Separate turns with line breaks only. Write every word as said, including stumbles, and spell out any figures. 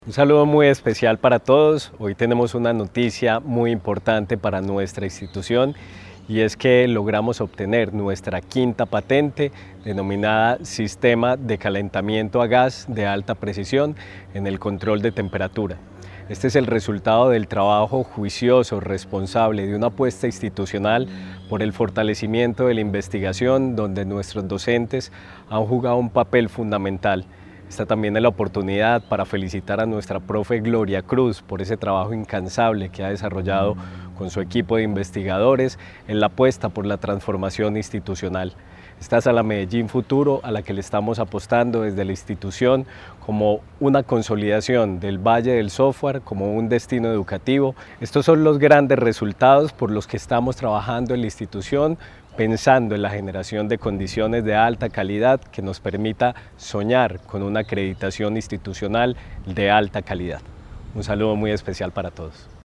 Un saludo muy especial para todos. Hoy tenemos una noticia muy importante para nuestra institución y es que logramos obtener nuestra quinta patente denominada Sistema de Calentamiento a Gas de Alta Precisión en el control de temperatura. Este es el resultado del trabajo juicioso, responsable de una apuesta institucional por el fortalecimiento de la investigación, donde nuestros docentes han jugado un papel fundamental. Esta también es la oportunidad para felicitar a nuestra profe Gloria Cruz por ese trabajo incansable que ha desarrollado con su equipo de investigadores en la apuesta por la transformación institucional. Esta es a la Medellín Futuro a la que le estamos apostando desde la institución como una consolidación del Valle del Software, como un destino educativo. Estos son los grandes resultados por los que estamos trabajando en la institución, pensando en la generación de condiciones de alta calidad que nos permita soñar con una acreditación institucional de alta calidad. Un saludo muy especial para todos.